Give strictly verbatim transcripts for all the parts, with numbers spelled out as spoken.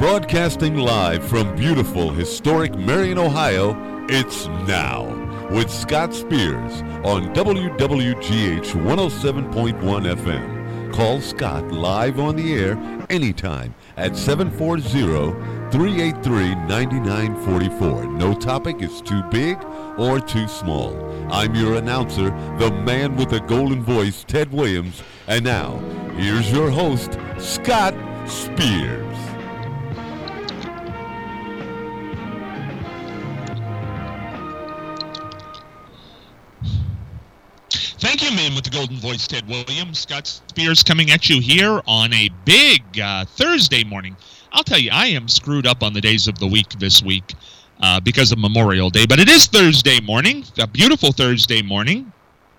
Broadcasting live from beautiful, historic Marion, Ohio, it's Now with Scott Spears on W W G H one oh seven point one F M. Call Scott live on the air anytime at seven four zero, three eight three, nine nine four four. No topic is too big or too small. I'm your announcer, the man with the golden voice, Ted Williams. And now, here's your host, Scott Spears. Thank you, man with the golden voice, Ted Williams. Scott Spears coming at you here on a big uh, Thursday morning. I'll tell you, I am screwed up on the days of the week this week uh, because of Memorial Day. But it is Thursday morning, a beautiful Thursday morning.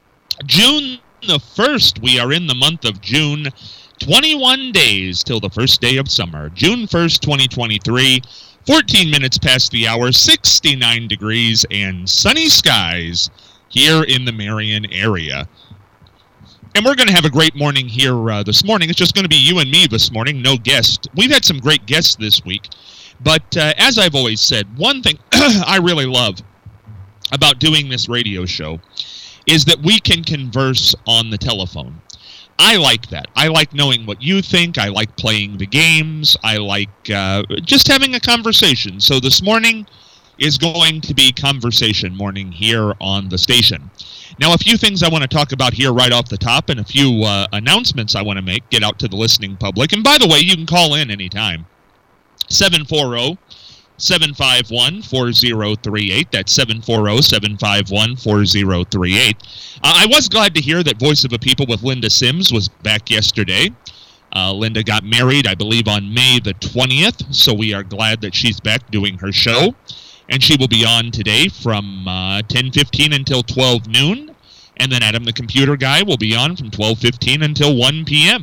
June the first, we are in the month of June. twenty-one days till the first day of summer. June first, twenty twenty-three. fourteen minutes past the hour, sixty-nine degrees and sunny skies here in the Marion area. And we're going to have a great morning here uh, this morning. It's just going to be you and me this morning, no guest. We've had some great guests this week. But uh, as I've always said, one thing I really love about doing this radio show is that we can converse on the telephone. I like that. I like knowing what you think. I like playing the games. I like uh, just having a conversation. So this morning is going to be conversation morning here on the station. Now, a few things I want to talk about here right off the top and a few uh, announcements I want to make, get out to the listening public. And by the way, you can call in anytime. seven four zero, seven five one, four zero three eight. That's seven four zero, seven five one, four zero three eight. Uh, I was glad to hear that Voice of a People with Linda Sims was back yesterday. Uh, Linda got married, I believe, on May the twentieth, so we are glad that she's back doing her show. And she will be on today from uh, ten fifteen until twelve noon. And then Adam the Computer Guy will be on from twelve fifteen until one p.m.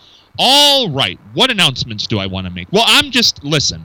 All right, what announcements do I want to make? Well, I'm just, listen,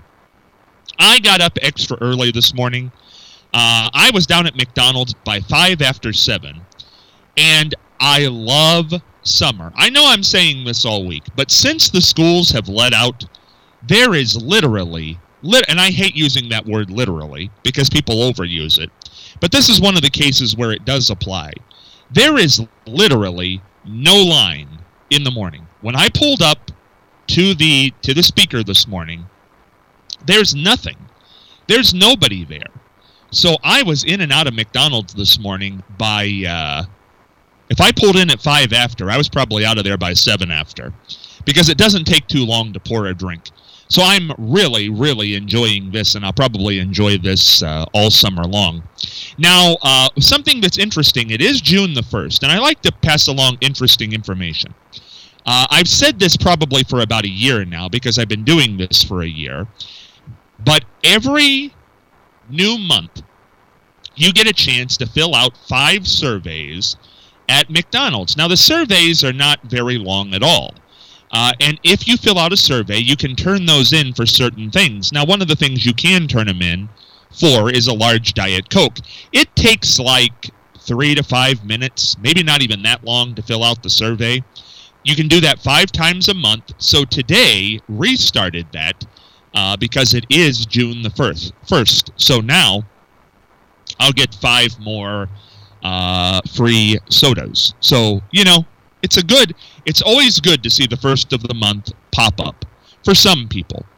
I got up extra early this morning. Uh, I was down at McDonald's by five after seven. And I love summer. I know I'm saying this all week, but since the schools have let out, there is literally... Lit- and I hate using that word literally because people overuse it. But this is one of the cases where it does apply. There is literally no line in the morning. When I pulled up to the to the speaker this morning, there's nothing. There's nobody there. So I was in and out of McDonald's this morning by, uh, if I pulled in at five after, I was probably out of there by seven after. Because it doesn't take too long to pour a drink. So I'm really, really enjoying this, and I'll probably enjoy this uh, all summer long. Now, uh, something that's interesting, it is June the first, and I like to pass along interesting information. Uh, I've said this probably for about a year now, because I've been doing this for a year, but every new month, you get a chance to fill out five surveys at McDonald's. Now, the surveys are not very long at all. Uh, and if you fill out a survey, you can turn those in for certain things. Now, one of the things you can turn them in for is a large Diet Coke. It takes like three to five minutes, maybe not even that long, to fill out the survey. You can do that five times a month. So today, restarted that uh, because it is June the first. First. So now, I'll get five more uh, free sodas. So, you know, it's a good... It's always good to see the first of the month pop up for some people.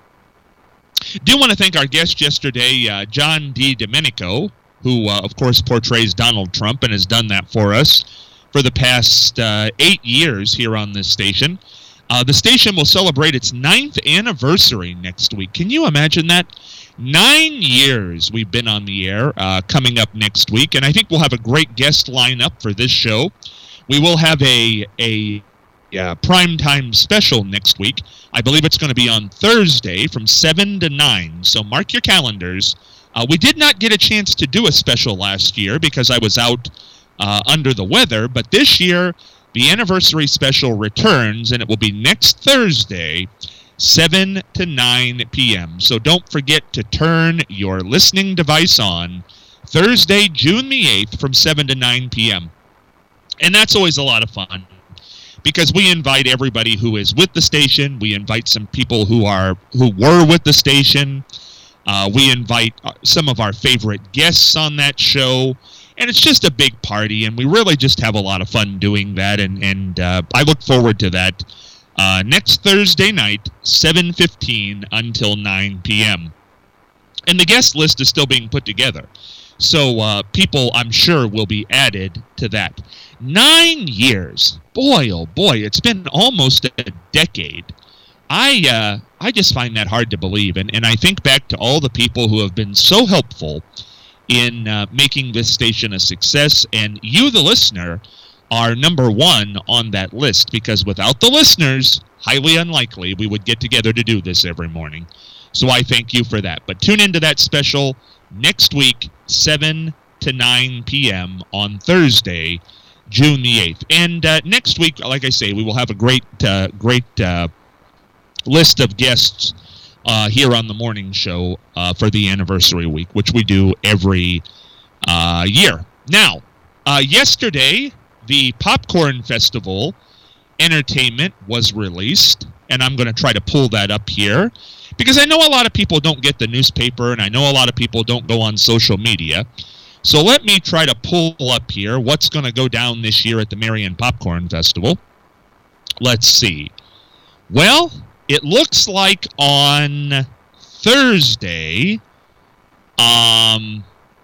Do want to thank our guest yesterday, uh, John DiDomenico, who, uh, of course, portrays Donald Trump and has done that for us for the past uh, eight years here on this station. Uh, the station will celebrate its ninth anniversary next week. Can you imagine that? Nine years we've been on the air uh, coming up next week, and I think we'll have a great guest lineup for this show. We will have a... a Yeah, primetime special next week. I believe it's going to be on Thursday from seven to nine, so mark your calendars. Uh, we did not get a chance to do a special last year because I was out uh, under the weather, but this year the anniversary special returns, and it will be next Thursday, seven to nine p.m. So don't forget to turn your listening device on Thursday, June the eighth from seven to nine p.m. And that's always a lot of fun. because we invite everybody who is with the station. We invite some people who are who were with the station. Uh, we invite some of our favorite guests on that show, and it's just a big party, and we really just have a lot of fun doing that, and, and uh, I look forward to that uh, next Thursday night, seven fifteen until nine p.m. And the guest list is still being put together, so uh, people, I'm sure, will be added to that. Nine years. Boy, oh boy, it's been almost a decade. I uh, I just find that hard to believe, and, and I think back to all the people who have been so helpful in uh, making this station a success, and you, the listener, are number one on that list, because without the listeners, highly unlikely we would get together to do this every morning. So I thank you for that. But tune into that special next week, seven to nine p.m. on Thursday, June the eighth. And uh, next week, like I say, we will have a great, uh, great uh, list of guests uh, here on the morning show uh, for the anniversary week, which we do every uh, year. Now, uh, yesterday, the Popcorn Festival entertainment was released, and I'm going to try to pull that up here, because I know a lot of people don't get the newspaper, and I know a lot of people don't go on social media. So let me try to pull up here what's going to go down this year at the Marion Popcorn Festival. Let's see. Well, it looks like on Thursday, um,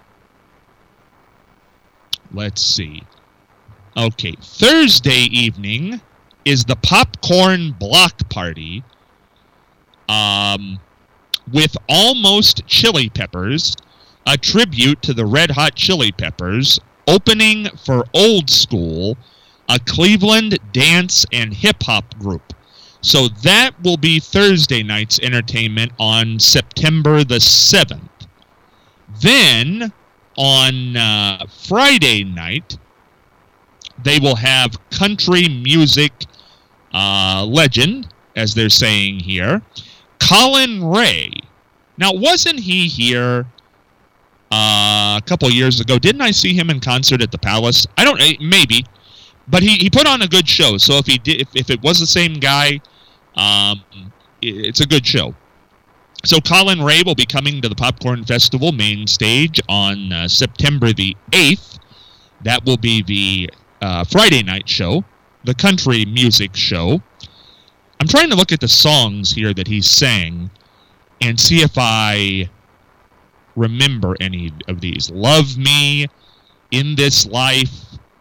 let's see. Okay, Thursday evening is the Popcorn Block Party um, with Almost Chili Peppers, a tribute to the Red Hot Chili Peppers, opening for Old School, a Cleveland dance and hip-hop group. So that will be Thursday night's entertainment on September the seventh. Then, on uh, Friday night, they will have country music uh, legend, as they're saying here, Colin Ray. Now, wasn't he here uh, a couple years ago? Didn't I see him in concert at the Palace? I don't, maybe, but he, he put on a good show. So if he did, if, if it was the same guy, um, it's a good show. So Colin Ray will be coming to the Popcorn Festival main stage on uh, September the eighth. That will be the uh, Friday night show, the country music show. I'm trying to look at the songs here that he sang and see if I remember any of these. Love Me, In This Life,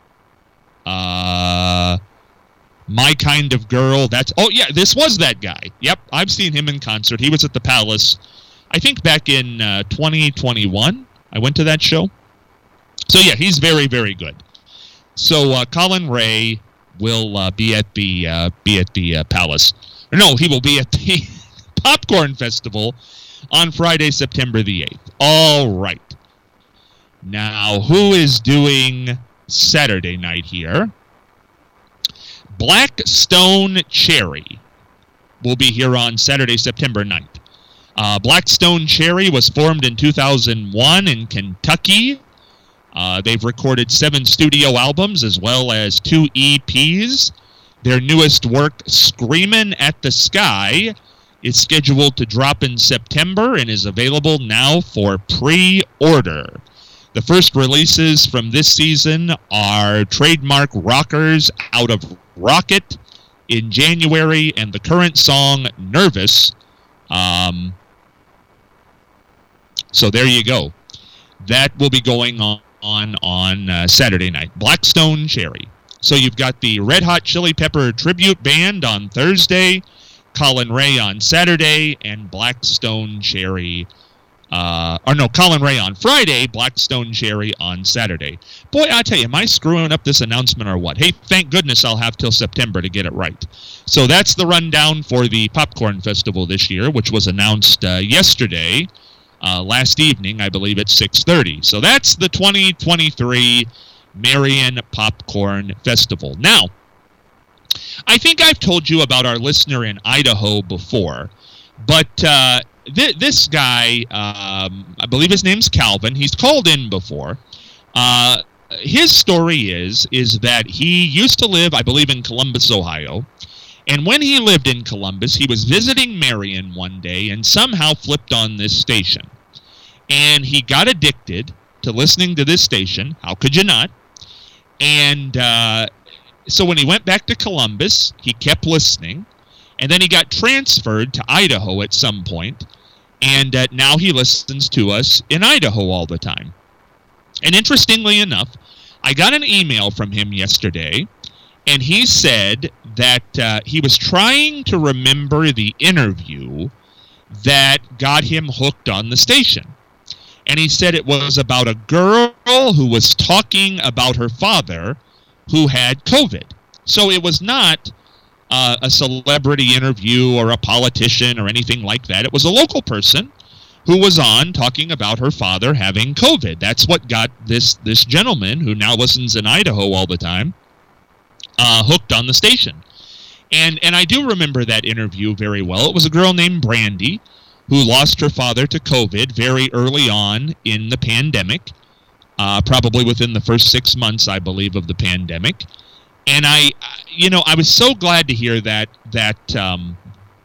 uh, My Kind of Girl. That's oh yeah, this was that guy. Yep, I've seen him in concert. He was at the Palace, I think back in uh, twenty twenty-one. I went to that show. So yeah, he's very, very good. So uh, Colin Ray will uh, be at the uh, be at the uh, Palace. Or no, he will be at the Popcorn Festival on Friday, September the eighth. All right. Now, who is doing Saturday night here? Black Stone Cherry will be here on Saturday, September ninth. Uh, Black Stone Cherry was formed in two thousand one in Kentucky. Uh, they've recorded seven studio albums as well as two E Ps. Their newest work, Screamin' at the Sky, is scheduled to drop in September and is available now for pre-order. The first releases from this season are Trademark Rockers Out of Rocket in January, and the current song, Nervous. Um, so there you go. That will be going on on, on uh, Saturday night. Black Stone Cherry. So you've got the Red Hot Chili Pepper Tribute Band on Thursday, Colin Ray on Saturday, and Black Stone Cherry. Uh, or no, Colin Ray on Friday, Black Stone Cherry on Saturday. Boy, I tell you, am I screwing up this announcement or what? Hey, thank goodness I'll have till September to get it right. So that's the rundown for the Popcorn Festival this year, which was announced uh, yesterday, uh, last evening, I believe at six thirty. So that's the twenty twenty-three Marion Popcorn Festival. Now, I think I've told you about our listener in Idaho before, but uh, th- this guy, um, I believe his name's Calvin, he's called in before. Uh, his story is is that he used to live, I believe, in Columbus, Ohio. And when he lived in Columbus, he was visiting Marion one day and somehow flipped on this station. And he got addicted to listening to this station. How could you not? And uh, so when he went back to Columbus, he kept listening. And then he got transferred to Idaho at some point. And uh, now he listens to us in Idaho all the time. And interestingly enough, I got an email from him yesterday. And he said that uh, he was trying to remember the interview that got him hooked on the station. And he said it was about a girl who was talking about her father who had COVID. So it was not uh, a celebrity interview or a politician or anything like that. It was a local person who was on talking about her father having COVID. That's what got this, this gentleman, who now listens in Idaho all the time, Uh, hooked on the station. And and I do remember that interview very well. It was a girl named Brandy who lost her father to COVID very early on in the pandemic, uh, probably within the first six months, I believe, of the pandemic. And I, you know, I was so glad to hear that that um,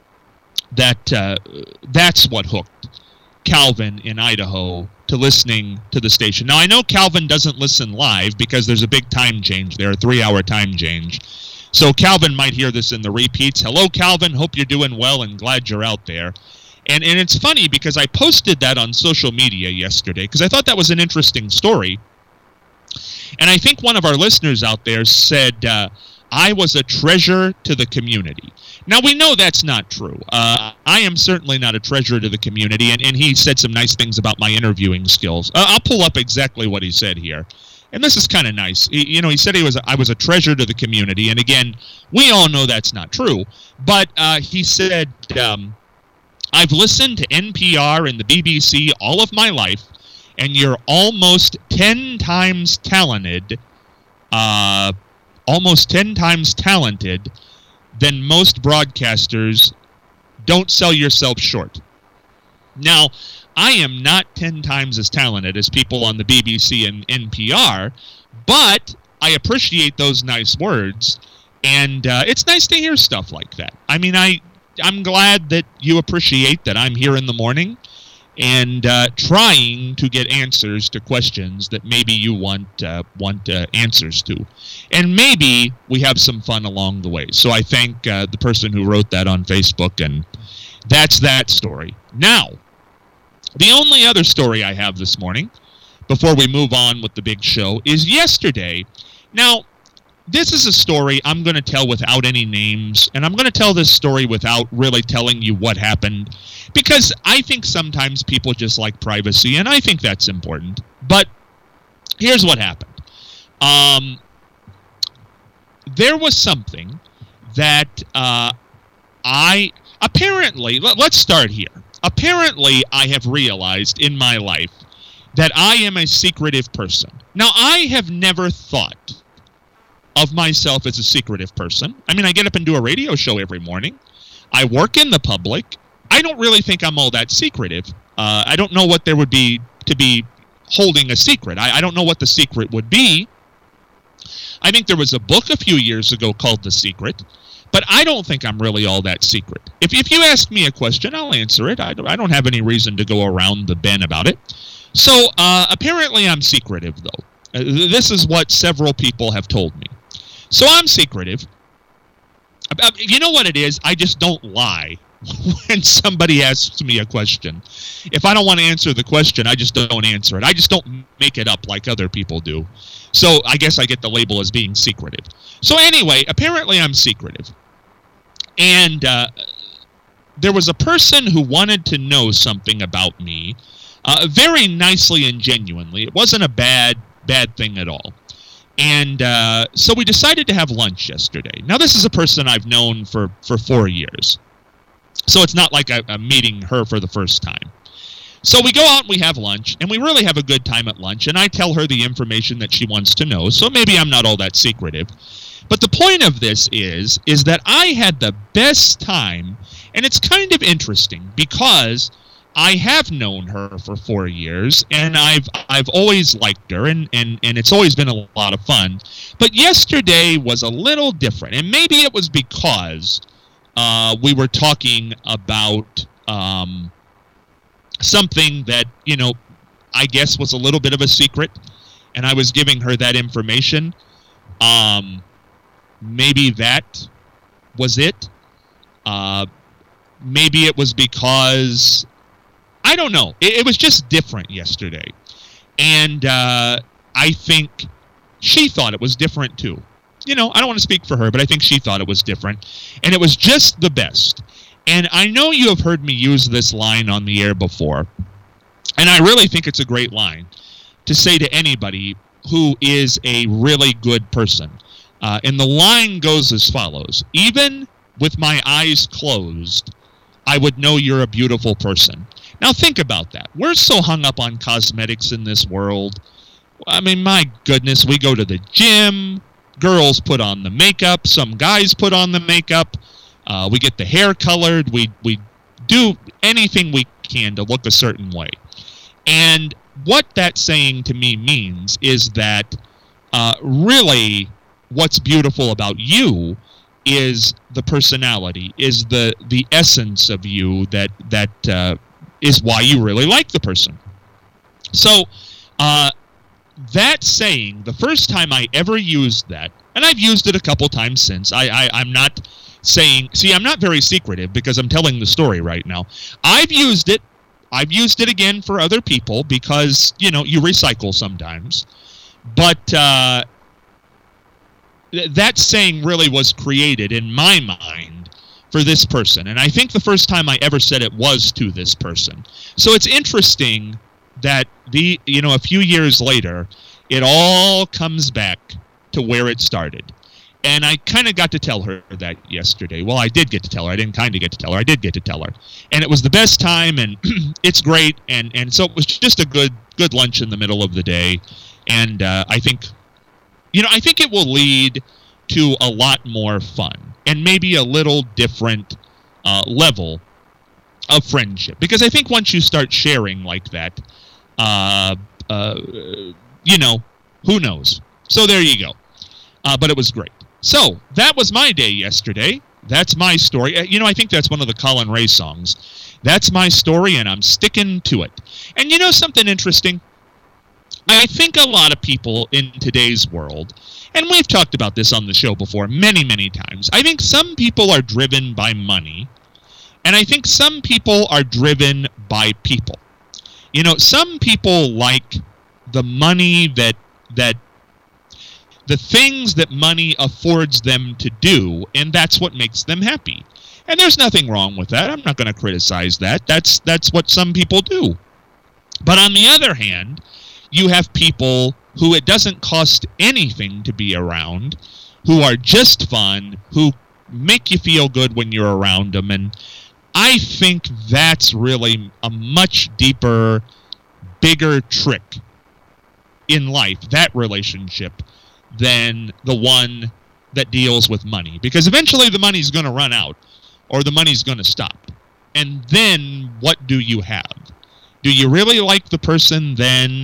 that uh, that's what hooked Calvin in Idaho to listening to the station. Now, I know Calvin doesn't listen live because there's a big time change there, a three-hour time change. So Calvin might hear this in the repeats. Hello, Calvin. Hope you're doing well and glad you're out there. And and it's funny because I posted that on social media yesterday because I thought that was an interesting story. And I think one of our listeners out there said, uh, I was a treasure to the community. Now, we know that's not true. Uh, I am certainly not a treasure to the community, and, and he said some nice things about my interviewing skills. Uh, I'll pull up exactly what he said here. And this is kind of nice. He, you know, he said he was a, I was a treasure to the community, and again, we all know that's not true. But uh, he said, um, I've listened to N P R and the B B C all of my life, and you're almost ten times talented, uh, almost ten times talented than most broadcasters. Don't sell yourself short. Now, I am not ten times as talented as people on the B B C and N P R, but I appreciate those nice words, and uh, it's nice to hear stuff like that. I mean, I, I'm glad that you appreciate that I'm here in the morning and uh, trying to get answers to questions that maybe you want uh, want uh, answers to. And maybe we have some fun along the way. So I thank uh, the person who wrote that on Facebook, and that's that story. Now, the only other story I have this morning, before we move on with the big show, is yesterday. Now, this is a story I'm going to tell without any names, and I'm going to tell this story without really telling you what happened, because I think sometimes people just like privacy, and I think that's important. But here's what happened. Um, there was something that uh, I, apparently, let, let's start here. Apparently, I have realized in my life that I am a secretive person. Now, I have never thought of myself as a secretive person. I mean, I get up and do a radio show every morning. I work in the public. I don't really think I'm all that secretive. Uh, I don't know what there would be to be holding a secret. I, I don't know what the secret would be. I think there was a book a few years ago called The Secret, but I don't think I'm really all that secret. If, if you ask me a question, I'll answer it. I don't, I don't have any reason to go around the bend about it. So uh, apparently I'm secretive, though. Uh, this is what several people have told me. So I'm secretive. You know what it is? I just don't lie when somebody asks me a question. If I don't want to answer the question, I just don't answer it. I just don't make it up like other people do. So I guess I get the label as being secretive. So anyway, apparently I'm secretive. And uh, there was a person who wanted to know something about me uh, very nicely and genuinely. It wasn't a bad, bad thing at all. And uh, so we decided to have lunch yesterday. Now, this is a person I've known for, for four years. So it's not like I, I'm meeting her for the first time. So we go out and we have lunch, and we really have a good time at lunch, and I tell her the information that she wants to know, so maybe I'm not all that secretive. But the point of this is, is that I had the best time, and it's kind of interesting because I have known her for four years, and I've I've always liked her, and, and, and it's always been a lot of fun. But yesterday was a little different, and maybe it was because uh, we were talking about um, something that, you know, I guess was a little bit of a secret, and I was giving her that information. Um, maybe that was it. Uh, maybe it was because... I don't know. It, it was just different yesterday. And uh, I think she thought it was different too. You know, I don't want to speak for her, but I think she thought it was different. And it was just the best. And I know you have heard me use this line on the air before. And I really think it's a great line to say to anybody who is a really good person. Uh, and the line goes as follows. Even with my eyes closed, I would know you're a beautiful person. Now think about that. We're so hung up on cosmetics in this world. I mean, my goodness, we go to the gym. Girls put on the makeup. Some guys put on the makeup. Uh, we get the hair colored. We, we do anything we can to look a certain way. And what that saying to me means is that uh, really what's beautiful about you is the personality, is the, the essence of you that... that uh, is why you really like the person. So, uh, that saying, the first time I ever used that, and I've used it a couple times since, I, I, I'm not saying, see, I'm not very secretive because I'm telling the story right now. I've used it, I've used it again for other people because, you know, you recycle sometimes. But, uh, th- that saying really was created in my mind for this person. And I think the first time I ever said it was to this person. So it's interesting that the you know a few years later, it all comes back to where it started. And I kind of got to tell her that yesterday. Well, I did get to tell her. I didn't kind of get to tell her. I did get to tell her. And it was the best time, and it's great. And, and so it was just a good good lunch in the middle of the day. And uh, I think, you know, I think it will lead to a lot more fun and maybe a little different uh, level of friendship. Because I think once you start sharing like that, uh, uh, you know, who knows? So there you go. Uh, but it was great. So that was my day yesterday. That's my story. Uh, you know, I think that's one of the Colin Ray songs. That's my story, and I'm sticking to it. And you know something interesting? I think a lot of people in today's world, and we've talked about this on the show before many, many times, I think some people are driven by money, and I think some people are driven by people. You know, some people like the money that, that the things that money affords them to do, and that's what makes them happy. And there's nothing wrong with that. I'm not going to criticize that. That's, that's what some people do. But on the other hand, you have people who it doesn't cost anything to be around, who are just fun, who make you feel good when you're around them. And I think that's really a much deeper, bigger trick in life, that relationship, than the one that deals with money. Because eventually the money's going to run out, or the money's going to stop. And then what do you have? Do you really like the person then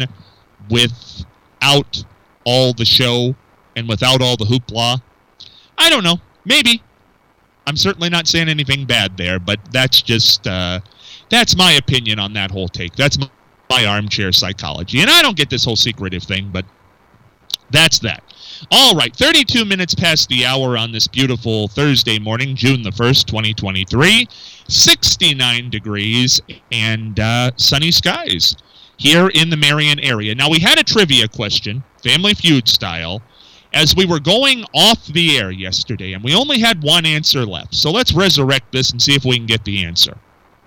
without all the show and without all the hoopla? I don't know. Maybe. I'm certainly not saying anything bad there, but that's just, uh, that's my opinion on that whole take. That's my, my armchair psychology. And I don't get this whole secretive thing, but that's that. All right, thirty-two minutes past the hour on this beautiful Thursday morning, June the first, twenty twenty-three. sixty-nine degrees and uh, sunny skies here in the Marion area. Now, we had a trivia question, Family Feud style, as we were going off the air yesterday, and we only had one answer left. So let's resurrect this and see if we can get the answer.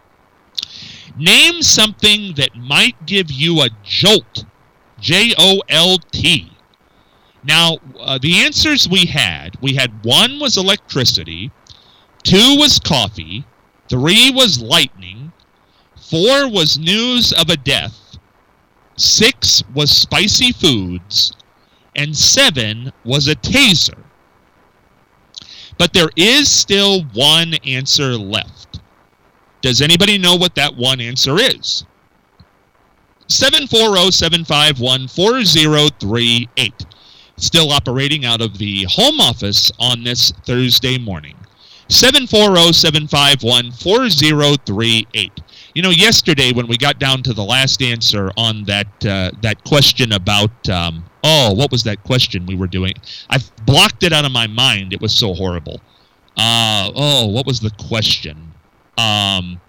Name something that might give you a jolt, J O L T. Now, uh, the answers we had, we had one was electricity, two was coffee, three was lightning, four was news of a death, six was spicy foods, and seven was a taser. But there is still one answer left. Does anybody know what that one answer is? seven four zero, seven five one, four zero three eight. Still operating out of the home office on this Thursday morning. seven four zero, seven five one, four zero three eight. You know, yesterday when we got down to the last answer on that uh, that question about, um, oh, what was that question we were doing? I've blocked it out of my mind. It was so horrible. Uh, oh, what was the question? Um,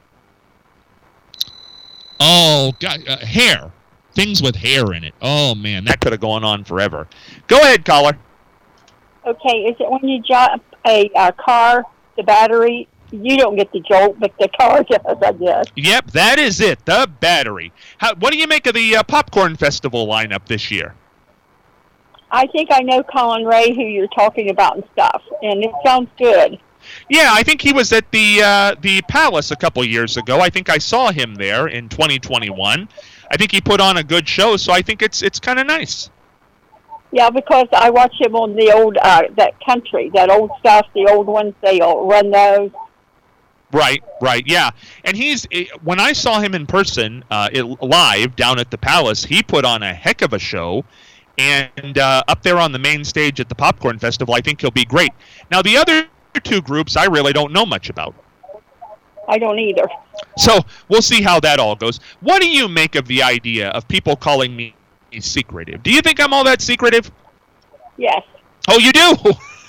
oh, God, uh, hair. Things with hair in it. Oh, man, that could have gone on forever. Go ahead, caller. Okay, is it when you drop a, a car, the battery? You don't get the jolt, but the car does, I guess. Yep, that is it, the battery. How, what do you make of the uh, Popcorn Festival lineup this year? I think I know Colin Ray, who you're talking about and stuff, and it sounds good. Yeah, I think he was at the uh, the Palace a couple years ago. I think I saw him there in twenty twenty-one. I think he put on a good show, so I think it's it's kind of nice. Yeah, because I watch him on the old, uh, that country, that old stuff, the old ones, they all run those. Right, right, yeah. And he's, when I saw him in person, uh, it, live down at the Palace, he put on a heck of a show. And uh, up there on the main stage at the Popcorn Festival, I think he'll be great. Now, the other two groups I really don't know much about. I don't either. So we'll see how that all goes. What do you make of the idea of people calling me secretive? Do you think I'm all that secretive? Yes. Oh, you do?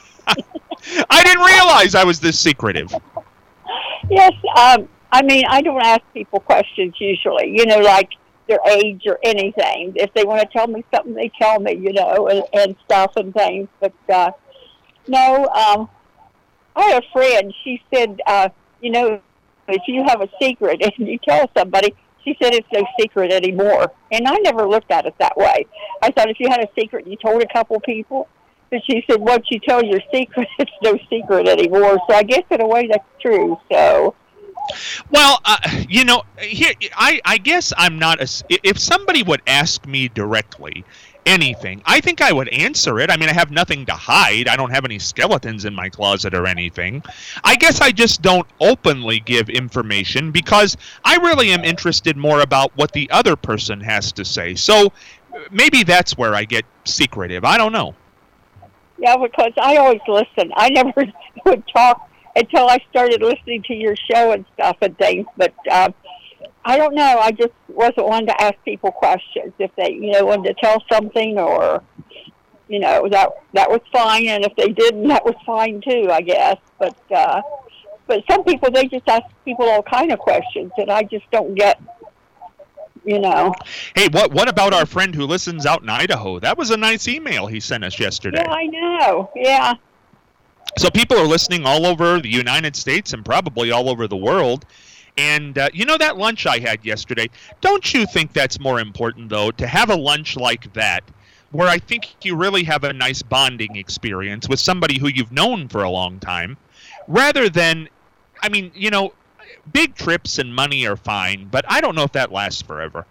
I didn't realize I was this secretive. Yes, um, I mean, I don't ask people questions usually, you know, like their age or anything. If they want to tell me something, they tell me, you know, and, and stuff and things. But, uh, no, um, I had a friend, she said, uh, you know, if you have a secret and you tell somebody, she said it's no secret anymore. And I never looked at it that way. I thought if you had a secret and you told a couple people, but she said once you tell your secret, it's no secret anymore. So I guess in a way that's true. So, well, uh, you know, here I, I guess I'm not a. If somebody would ask me directly anything, I think I would answer it. I mean, I have nothing to hide. I don't have any skeletons in my closet or anything. I guess I just don't openly give information because I really am interested more about what the other person has to say. So maybe that's where I get secretive. I don't know. Yeah, because I always listen. I never would talk until I started listening to your show and stuff and things. But uh, I don't know. I just wasn't one to ask people questions. If they, you know, wanted to tell something or, you know, that that was fine. And if they didn't, that was fine too, I guess. But uh, but some people, they just ask people all kind of questions, and I just don't get. You know. Hey, what what about our friend who listens out in Idaho? That was a nice email he sent us yesterday. Yeah, I know. Yeah. So people are listening all over the United States and probably all over the world. And, uh, you know, that lunch I had yesterday, don't you think that's more important, though, to have a lunch like that where I think you really have a nice bonding experience with somebody who you've known for a long time rather than, I mean, you know, big trips and money are fine, but I don't know if that lasts forever.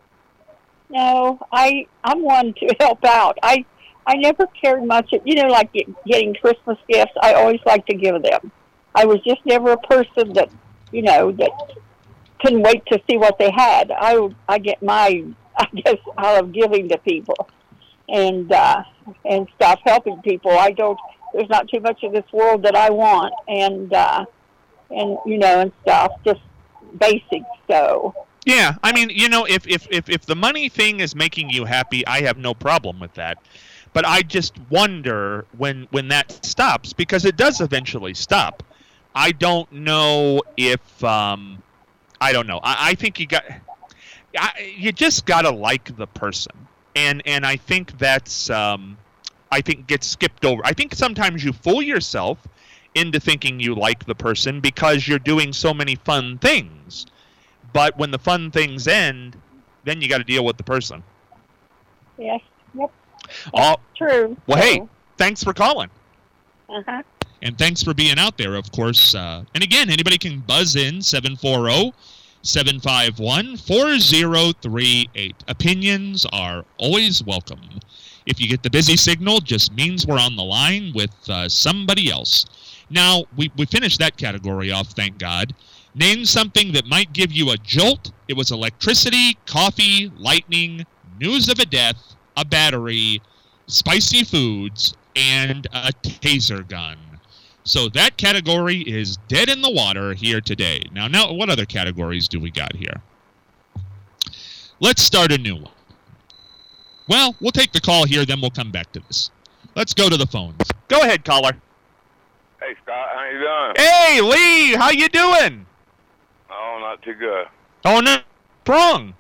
No, I, I'm one to help out. I I never cared much, you know, like get, getting Christmas gifts. I always like to give them. I was just never a person that, you know, that couldn't wait to see what they had. I, I get my, I guess, out of giving to people and, uh, and stuff, helping people. I don't, there's not too much of this world that I want. And, uh, and, you know, and stuff, just basic, so. Yeah, I mean, you know, if, if, if, if the money thing is making you happy, I have no problem with that. But I just wonder when, when that stops, because it does eventually stop. I don't know if, um, I don't know. I, I think you got, I, you just got to like the person. And, and I think that's, um, I think gets skipped over. I think sometimes you fool yourself into thinking you like the person because you're doing so many fun things. But when the fun things end, then you got to deal with the person. Yes. Yep. Oh, true. Well, so. hey, thanks for calling. Uh-huh. And thanks for being out there, of course. Uh, and again, anybody can buzz in seven four zero, seven five one, four zero three eight. Opinions are always welcome. If you get the busy signal, just means we're on the line with uh, somebody else. Now, we, we finished that category off, thank God. Name something that might give you a jolt. It was electricity, coffee, lightning, news of a death, a battery, spicy foods, and a taser gun. So that category is dead in the water here today. Now, now, what other categories do we got here? Let's start a new one. Well, we'll take the call here, then we'll come back to this. Let's go to the phones. Go ahead, caller. Hey, Scott, how you doing? Hey, Lee, how you doing? Oh, not too good. Oh, no, what's wrong?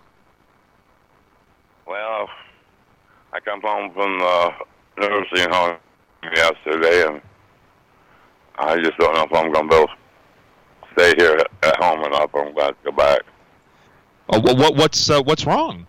Well, I come home from the nursing home yesterday, and I just don't know if I'm going to be able to stay here at home or not, but I'm glad to go back. Oh, what, what, what's, uh, what's wrong?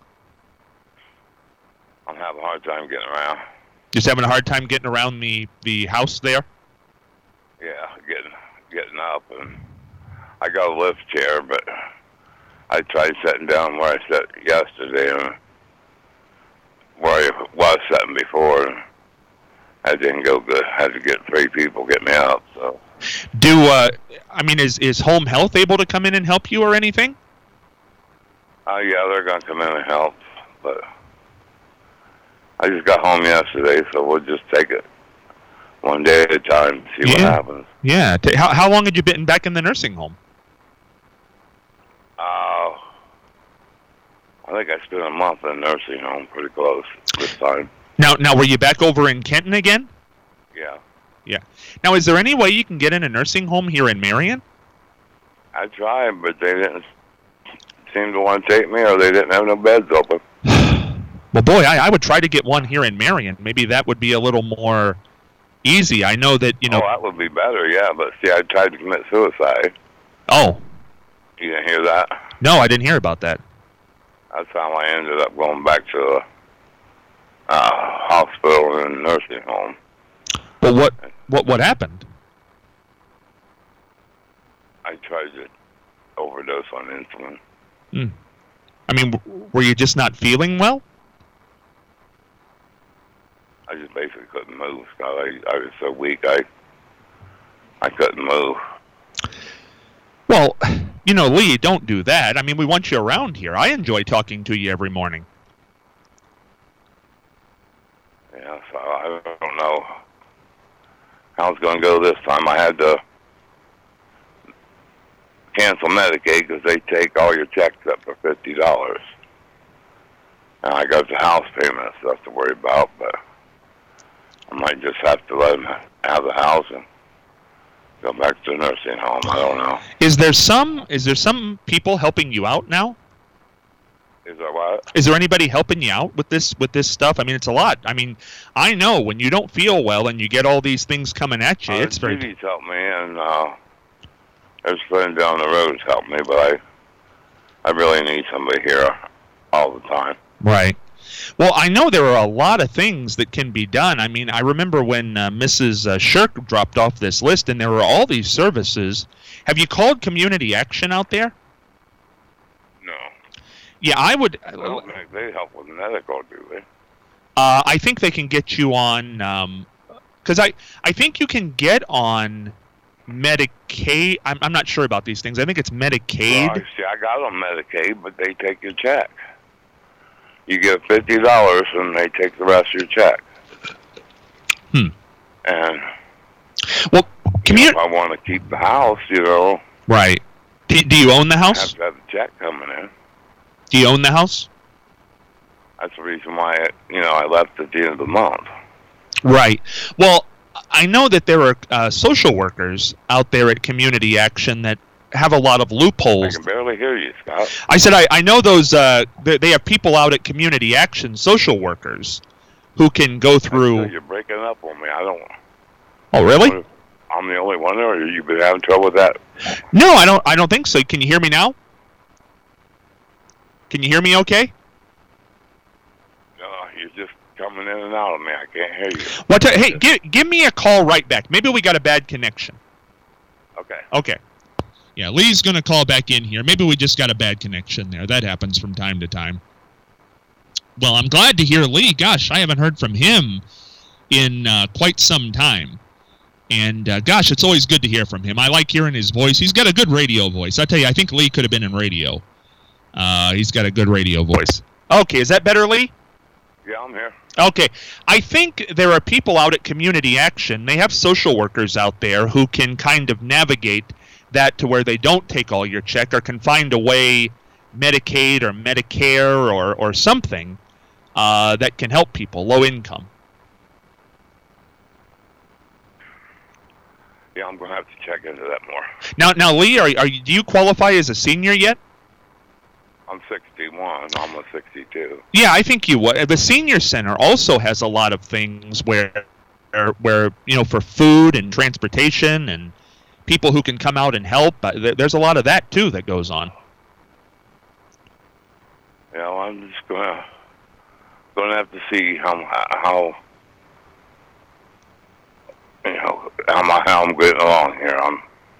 I'm having a hard time getting around. Just having a hard time getting around the, the house there? Yeah, getting getting up, and I got a lift chair, but I tried sitting down where I sat yesterday and where I was sitting before, and that didn't go good. I had to get three people to get me out. So, do uh, I mean, is is Home Health able to come in and help you or anything? Oh uh, yeah, they're gonna come in and help, but I just got home yesterday, so we'll just take it one day at a time, see yeah. what happens. Yeah. How how long had you been back in the nursing home? Uh, I think I spent a month in a nursing home, pretty close this time. Now, now, were you back over in Kenton again? Yeah. Yeah. Now, is there any way you can get in a nursing home here in Marion? I tried, but they didn't seem to want to take me, or they didn't have no beds open. Well, boy, I, I would try to get one here in Marion. Maybe that would be a little more easy. I know that, you know... Oh, that would be better, yeah, but see, I tried to commit suicide. Oh. You didn't hear that? No, I didn't hear about that. That's how I ended up going back to a uh, hospital and nursing home. But what, what, what happened? I tried to overdose on insulin. Hmm. I mean, w- were you just not feeling well? I just basically couldn't move. I, I was so weak, I I couldn't move. Well, you know, Lee, don't do that. I mean, we want you around here. I enjoy talking to you every morning. Yeah, so I don't know how it's going to go this time. I had to cancel Medicaid because they take all your checks up for fifty dollars. And I got the house payment and stuff to worry about, but I might just have to let them have the house and go back to the nursing home. I don't know. Is there some is there some people helping you out now? Is there what? Is there anybody helping you out with this with this stuff? I mean, it's a lot. I mean, I know when you don't feel well and you get all these things coming at you, uh, it's very... Judy's helped me, and uh, there's friends down the road helped me, but I, I really need somebody here all the time. Right. Well, I know there are a lot of things that can be done. I mean, I remember when uh, Missus Uh, Shirk dropped off this list, and there were all these services. Have you called Community Action out there? No. Yeah, I would... I don't think they help with medical, do they? Uh, I think they can get you on... Because um, I, I think you can get on Medicaid. I'm, I'm not sure about these things. I think it's Medicaid. Well, see, I got on Medicaid, but they take your check. You give fifty dollars, and they take the rest of your check. Hmm. And well, commu- if I want to keep the house, you know. Right. Do, do you own the house? I have to have the check coming in. Do you own the house? That's the reason why, I, you know, I left at the end of the month. Right. Well, I know that there are uh, social workers out there at Community Action that have a lot of loopholes. I can barely hear you, Scott. I said I, I know those, uh, they, they have people out at Community Action, social workers, who can go through... You're breaking up on me. I don't... Oh, really? I'm the only one, or you've been having trouble with that? No, I don't I don't think so. Can you hear me now? Can you hear me okay? No, you're just coming in and out of me. I can't hear you. What? T- hey, give, give me a call right back. Maybe we got a bad connection. Okay. Okay. Yeah, Lee's going to call back in here. Maybe we just got a bad connection there. That happens from time to time. Well, I'm glad to hear Lee. Gosh, I haven't heard from him in uh, quite some time. And, uh, gosh, it's always good to hear from him. I like hearing his voice. He's got a good radio voice. I tell you, I think Lee could have been in radio. Uh, he's got a good radio voice. Okay, is that better, Lee? Yeah, I'm here. Okay. I think there are people out at Community Action. They have social workers out there who can kind of navigate that to where they don't take all your check or can find a way, Medicaid or Medicare or, or something, uh, that can help people, low income. Yeah, I'm going to have to check into that more. Now, now, Lee, are, are you, do you qualify as a senior yet? I'm sixty-one, almost sixty-two. Yeah, I think you would. The senior center also has a lot of things where, where you know, for food and transportation and people who can come out and help. There's a lot of that too that goes on. Yeah, well, I'm just gonna gonna have to see how how you know how my how I'm getting along here. I'm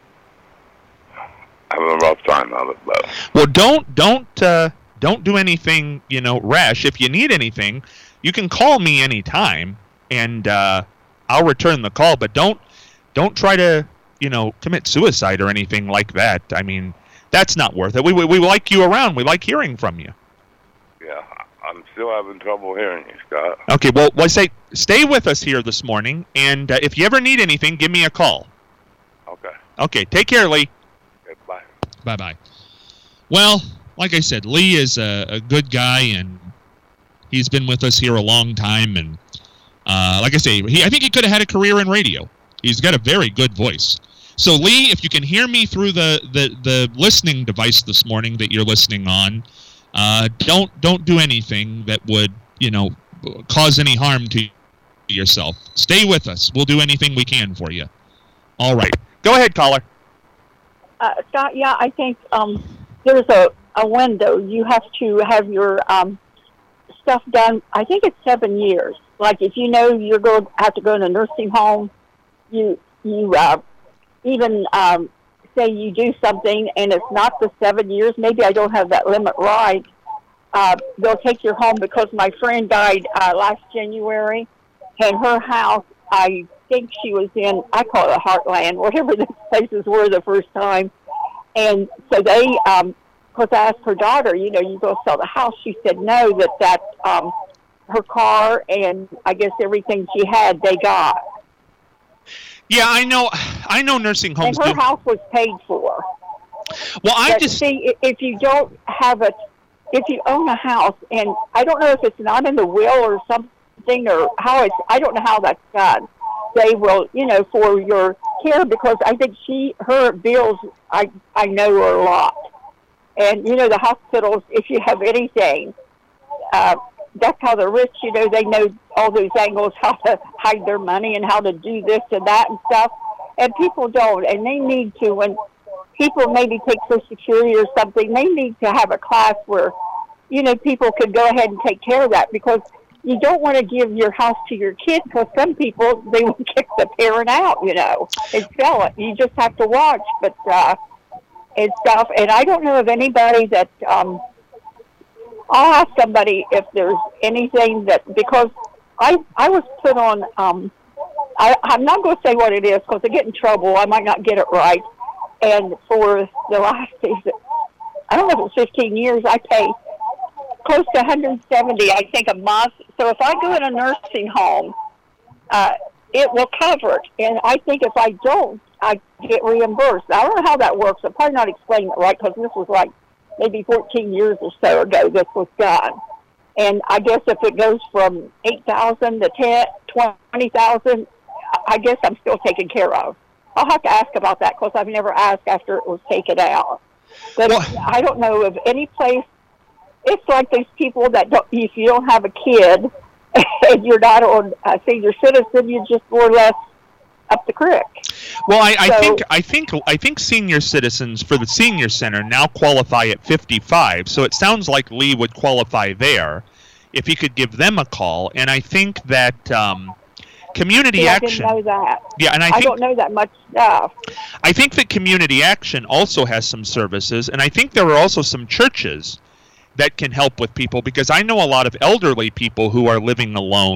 having a rough time of it, but well, don't don't uh, don't do anything, you know, rash. If you need anything, you can call me anytime, and uh, I'll return the call. But don't don't try to, you know, commit suicide or anything like that. I mean, that's not worth it. We we, we like you around. We like hearing from you. Yeah, I'm still having trouble hearing you, Scott. Okay, well, well I say stay with us here this morning, and uh, if you ever need anything, give me a call. Okay. Okay, take care, Lee. Okay, bye. Bye-bye. Well, like I said, Lee is a, a good guy, and he's been with us here a long time. And uh, like I say, he, I think he could have had a career in radio. He's got a very good voice. So, Lee, if you can hear me through the, the, the listening device this morning that you're listening on, uh, don't don't do anything that would, you know, cause any harm to yourself. Stay with us. We'll do anything we can for you. All right. Go ahead, caller. Uh, Scott, yeah, I think um, there's a, a window. You have to have your um, stuff done. I think it's seven years. Like if you know you're going to have to go to a nursing home, you you uh, even um, say you do something and it's not the seven years. Maybe I don't have that limit right. Uh, they'll take you home because my friend died uh, last January, and her house, I think she was in, I call it Heartland, whatever the places were the first time. And so they, um, because I asked her daughter, you know, you go sell the house. She said no, that that um, her car and I guess everything she had, they got. Yeah, I know. I know nursing homes. And her do. house was paid for. Well, I but just see if you don't have a, if you own a house, and I don't know if it's not in the will or something or how it's, I don't know how that's done. They will, you know, for your care, because I think she, her bills, I, I know are a lot. And, you know, the hospitals, if you have anything, uh, that's how they're rich, you know, they know all those angles, how to hide their money and how to do this and that and stuff. And people don't, and they need to, when people maybe take Social Security or something, they need to have a class where, you know, people could go ahead and take care of that, because you don't want to give your house to your kid, because some people, they will kick the parent out, you know, and sell it. You just have to watch, but, uh, and stuff. And I don't know of anybody that, um, I'll ask somebody if there's anything that, because I, I was put on, um, I, I'm not going to say what it is, because I get in trouble. I might not get it right. And for the last, I don't know if it's fifteen years, I pay close to one hundred seventy, I think, a month. So if I go in a nursing home, uh, it will cover it. And I think if I don't, I get reimbursed. I don't know how that works. I'm probably not explaining it right, because this was like maybe fourteen years or so ago this was done. And I guess if it goes from eight thousand to ten, twenty thousand, I guess I'm still taken care of. I'll have to ask about that, because I've never asked after it was taken out. But Well, I don't know of any place. It's like these people that don't, if you don't have a kid and you're not on a senior citizen, you're just more or less up the creek. Well, I, I So- think I think I think senior citizens for the senior center now qualify at fifty-five. So it sounds like Lee would qualify there if he could give them a call. And I think that um, Community See, I Action. didn't know that. Yeah, and I I, think don't know that much stuff. I think that Community Action also has some services, and I think there are also some churches that can help with people, because I know a lot of elderly people who are living alone,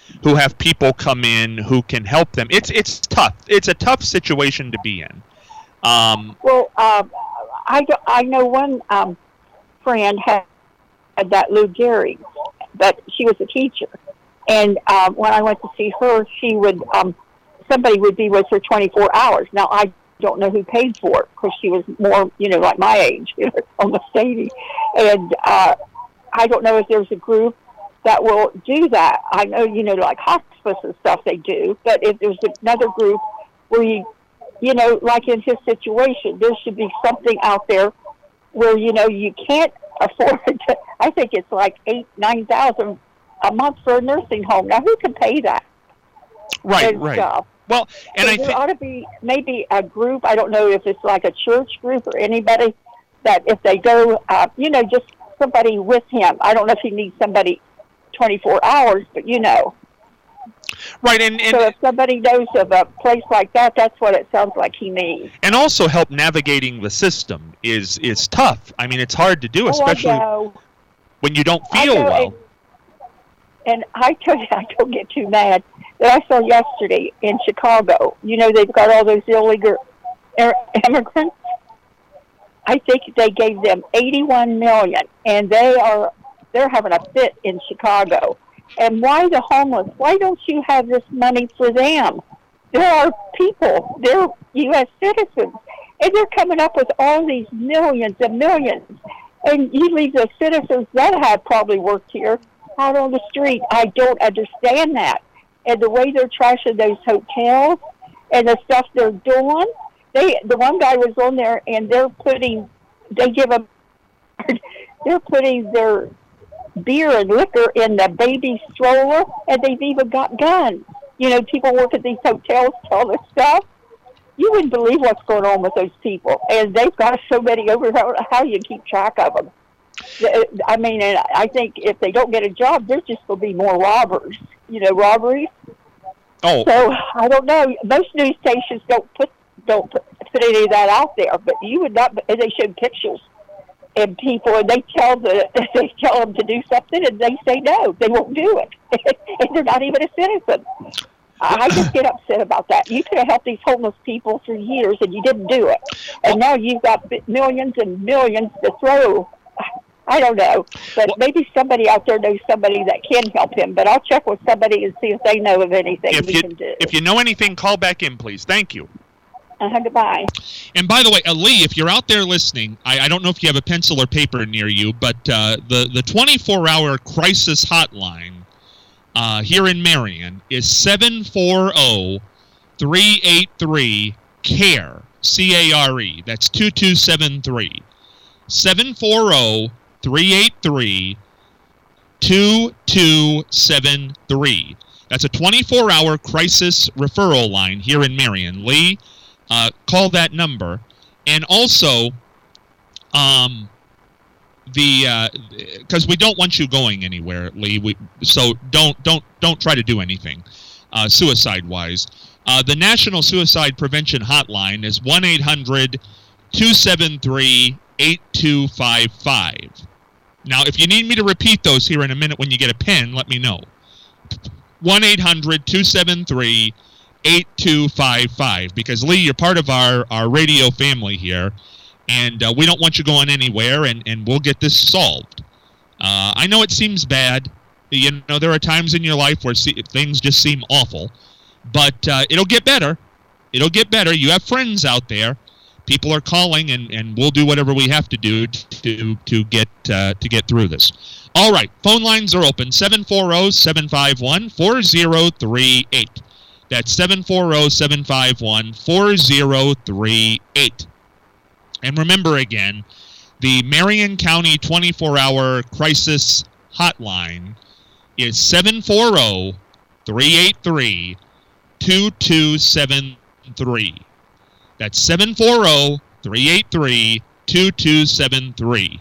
who have people come in who can help them. It's it's tough. It's a tough situation to be in. Um, well, um, I, I know one um, friend had, had that Lou Gehrig, but she was a teacher. And um, when I went to see her, she would um, somebody would be with her twenty-four hours. Now, I don't know who paid for it because she was more, you know, like my age, you know, almost eighty. And uh, I don't know if there's a group that will do that. I know, you know, like hospice and stuff they do, but if there's another group where you, you know, like in his situation, there should be something out there where, you know, you can't afford to, I think it's like eight, nine thousand a month for a nursing home. Now, who can pay that? Right, and right. Stuff. Well, and so I there think ought to be maybe a group. I don't know if it's like a church group or anybody that if they go, uh, you know, just somebody with him. I don't know if he needs somebody twenty-four hours, but you know. Right, and, and so if somebody knows of a place like that, that's what it sounds like he needs. And also help navigating the system is is tough. I mean, it's hard to do, Oh, especially I know. when you don't I feel know, well. And, and I tell you, I don't get too mad that I saw yesterday in Chicago. You know, they've got all those illegal immigrants. I think they gave them eighty-one million dollars, and they are they're having a fit in Chicago. And why the homeless? Why don't you have this money for them? There are people, they're U S citizens, and they're coming up with all these millions and millions. And you leave the citizens that have probably worked here out on the street. I don't understand that. And the way they're trashing those hotels and the stuff they're doing, they the one guy was on there, and they're putting, they give them, they're putting their beer and liquor in the baby stroller, and they've even got guns. You know, people work at these hotels, all this stuff. You wouldn't believe what's going on with those people. And they've got so many over there, how you keep track of them. I mean, and I think if they don't get a job, there's just going to be more robbers, you know, robberies. Oh. So, I don't know. Most news stations don't put don't put, put any of that out there, but you would not, they show pictures. And people, and they tell the they tell them to do something, and they say no, they won't do it, and they're not even a citizen. I just get upset about that. You could have helped these homeless people for years, and you didn't do it, and now you've got millions and millions to throw. I don't know, but maybe somebody out there knows somebody that can help him. But I'll check with somebody and see if they know of anything if we you, can do. If you know anything, call back in, please. Thank you. Uh-huh, goodbye. And by the way, uh, Lee, if you're out there listening, I, I don't know if you have a pencil or paper near you, but uh, the, the twenty-four hour crisis hotline uh, here in Marion is seven four zero, three eight three, C A R E, C A R E. That's two two seven three. seven four zero, three eight three, two two seven three. That's a twenty-four hour crisis referral line here in Marion. Lee, Uh, call that number, and also, um, the because uh, we don't want you going anywhere, Lee. We so don't don't don't try to do anything, uh, suicide wise. Uh, the National Suicide Prevention Hotline is one eight hundred, two seven three, eight two five five. Now, if you need me to repeat those here in a minute when you get a pen, let me know. one eight hundred, two seven three, eight two five five, because Lee, you're part of our, our radio family here, and uh, we don't want you going anywhere, and, and we'll get this solved. Uh, I know it seems bad. You know, there are times in your life where see, things just seem awful, but uh, it'll get better. It'll get better. You have friends out there. People are calling, and, and we'll do whatever we have to do to to get uh, to get through this. All right, phone lines are open, seven four zero, seven five one, four zero three eight. That's seven four zero, seven five one, four zero three eight. And remember again, the Marion County twenty-four hour crisis hotline is seven four zero, three eight three, two two seven three. That's seven four zero, three eight three, two two seven three.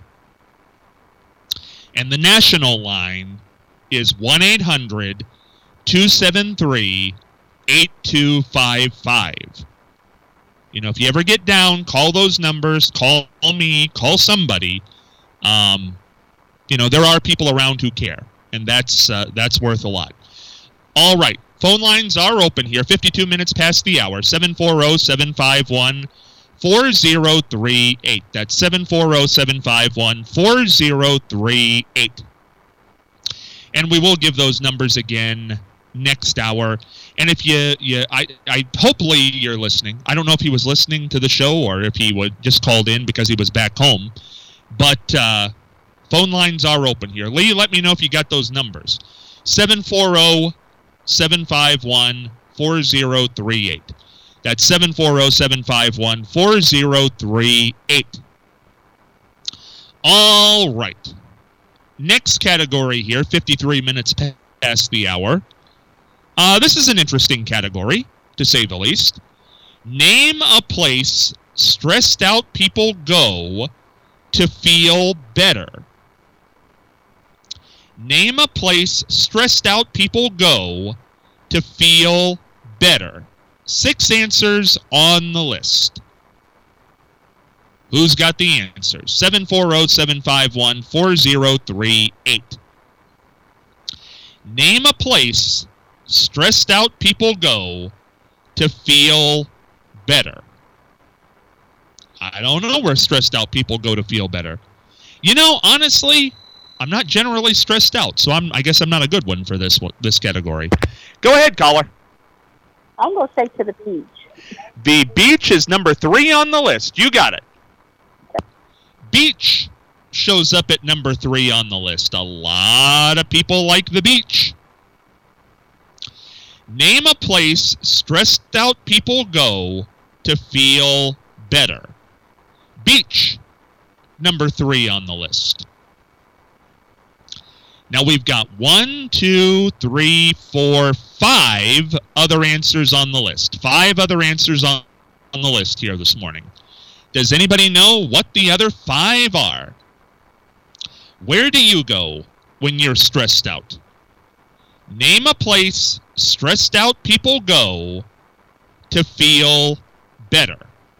And the national line is one eight hundred, two seven three, eight two five five. You know, if you ever get down, call those numbers, call me, call somebody. Um, you know, there are people around who care, and that's uh, that's worth a lot. All right. Phone lines are open here. fifty-two minutes past the hour. seven four zero, seven five one, four zero three eight. That's seven four zero, seven five one, four zero three eight. And we will give those numbers again next hour. And if you, you I, I, hopefully you're listening. I don't know if he was listening to the show or if he would just called in because he was back home. But uh, phone lines are open here. Lee, let me know if you got those numbers. seven four zero, seven five one, four zero three eight. That's seven four zero, seven five one, four zero three eight. All right. Next category here, fifty-three minutes past the hour. Uh, this is an interesting category, to say the least. Name a place stressed out people go to feel better. Name a place stressed out people go to feel better. Six answers on the list. Who's got the answers? seven four zero, seven five one, four zero three eight. Name a place stressed out people go to feel better. I don't know where stressed out people go to feel better. You know, honestly, I'm not generally stressed out, so I'm, I guess I'm not a good one for this one, this category. Go ahead, caller. I'm going to say to the beach. The beach is number three on the list. You got it. Beach shows up at number three on the list. A lot of people like the beach. Name a place stressed out people go to feel better. Beach, number three on the list. Now we've got one, two, three, four, five other answers on the list. Five other answers on, on the list here this morning. Does anybody know what the other five are? Where do you go when you're stressed out? Name a place stressed out people go to feel better.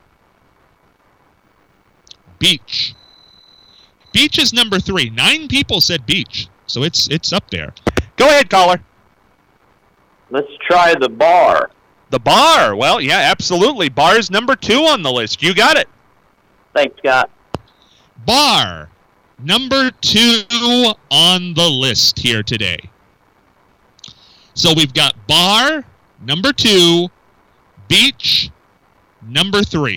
Beach. Beach is number three. Nine people said beach, so it's it's up there. Go ahead, caller. Let's try the bar. The bar. Well, yeah, absolutely. Bar is number two on the list. You got it. Thanks, Scott. Bar, number two on the list here today. So we've got bar, number two, beach, number three.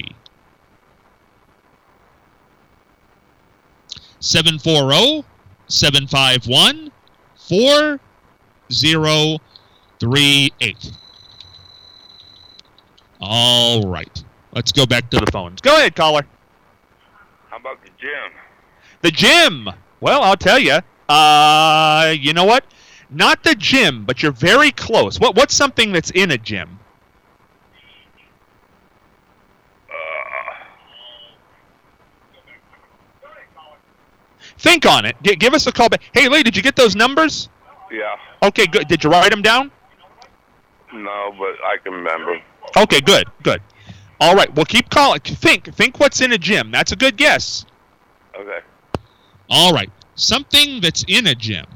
seven four zero, seven five one, four zero three eight. All right. Let's go back to the phones. Go ahead, caller. How about the gym? The gym. Well, I'll tell you. Uh, you know what? Not the gym, but you're very close. What What's something that's in a gym? Uh, Think on it. G- give us a call back. Hey, Lee, did you get those numbers? yeah. Okay, good. Did you write them down? No, but I can remember. Okay, good, good. All right, well, keep calling. Think, think what's in a gym. That's a good guess. Okay. All right. Something that's in a gym.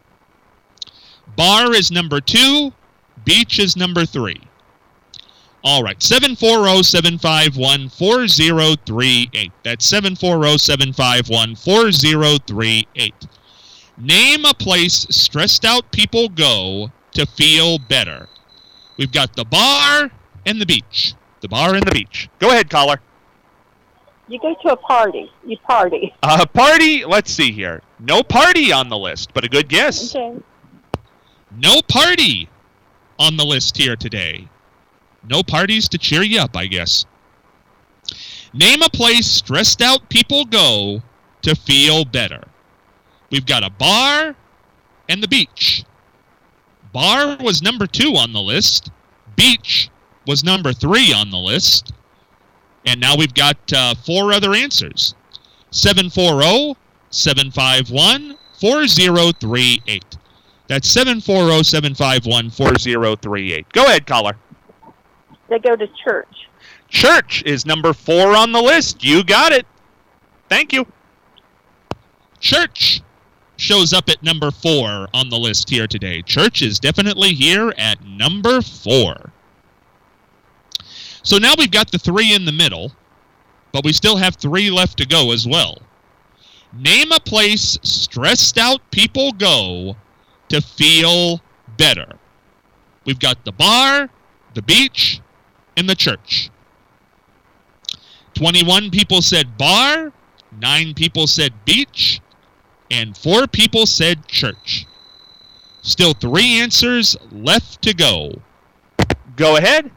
Bar is number two. Beach is number three. All right. seven four zero, seven five one, four zero three eight. That's seven four zero, seven five one, four zero three eight. Name a place stressed out people go to feel better. We've got the bar and the beach. The bar and the beach. Go ahead, caller. You go to a party. You party. Uh, party, let's see here. No party on the list, but a good guess. Okay. No party on the list here today. No parties to cheer you up, I guess. Name a place stressed out people go to feel better. We've got a bar and the beach. Bar was number two on the list. Beach was number three on the list. And now we've got uh, four other answers. seven four zero, seven five one, four zero three eight. That's seven four zero, seven five one, four zero three eight. Go ahead, caller. They go to church. Church is number four on the list. You got it. Thank you. Church shows up at number four on the list here today. Church is definitely here at number four. So now we've got the three in the middle, but we still have three left to go as well. Name a place stressed out people go to feel better. We've got the bar, the beach, and the church. twenty-one people said bar, nine people said beach, and four people said church. Still three answers left to go. Go ahead.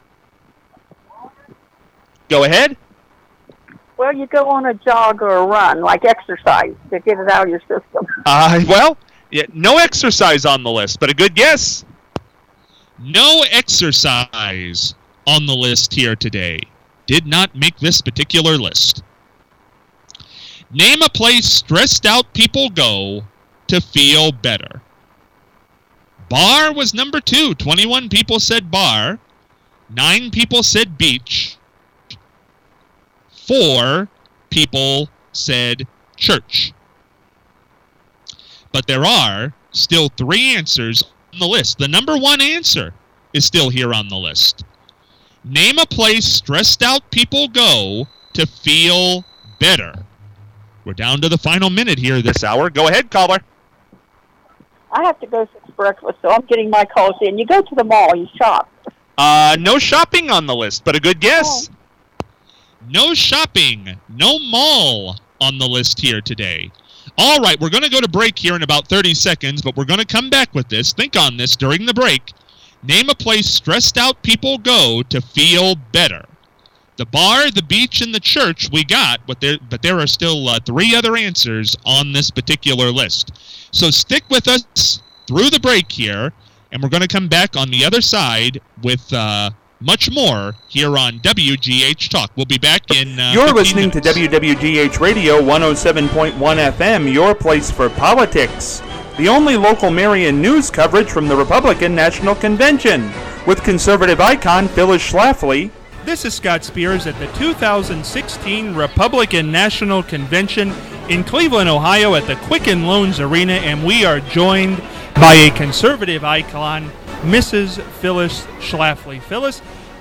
Go ahead. Well, you go on a jog or a run, like exercise, to get it out of your system. Uh, well, yeah, no exercise on the list, but a good guess. No exercise on the list here today. Did not make this particular list. Name a place stressed out people go to feel better. Bar was number two. twenty-one people said bar. Nine people said beach. Four people said church. But there are still three answers on the list. The number one answer is still here on the list. Name a place stressed out people go to feel better. We're down to the final minute here this hour. Go ahead, caller. I have to go fix breakfast, so I'm getting my calls in. You go to the mall, you shop. Uh, no shopping on the list, but a good guess. Oh. No shopping, no mall on the list here today. All right, we're going to go to break here in about thirty seconds, but we're going to come back with this. Think on this during the break. Name a place stressed out people go to feel better. The bar, the beach, and the church we got, but there, but there are still uh, three other answers on this particular list. So stick with us through the break here, and we're going to come back on the other side with uh, much more here on W G H Talk. We'll be back in uh, You're listening minutes. to W W G H Radio one oh seven point one F M, your place for politics. The only local Marion news coverage from the Republican National Convention, with conservative icon Phyllis Schlafly. This is Scott Spears at the two thousand sixteen Republican National Convention in Cleveland, Ohio at the Quicken Loans Arena, and we are joined by a conservative icon, Missus Phyllis Schlafly. Phyllis,